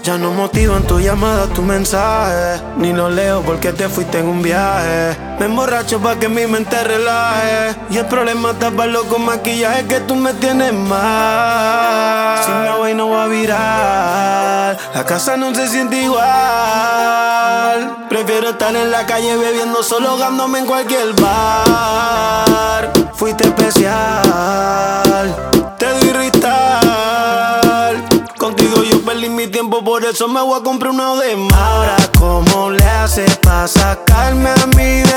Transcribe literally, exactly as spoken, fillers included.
Ya no motivan tu llamada, tu mensaje. Ni lo leo porque te fuiste en un viaje. Me emborracho pa' que mi mente relaje. Y el problema está para con maquillaje que tú me tienes mal. Si me voy no voy a virar. La casa no se siente igual. Prefiero estar en la calle bebiendo solo, ahogándome en cualquier bar. Fuiste especial, te doy ristal. Contigo yo perdí mi tiempo, por eso me voy a comprar una de más. Ahora, ¿cómo le haces pa' sacarme a mí de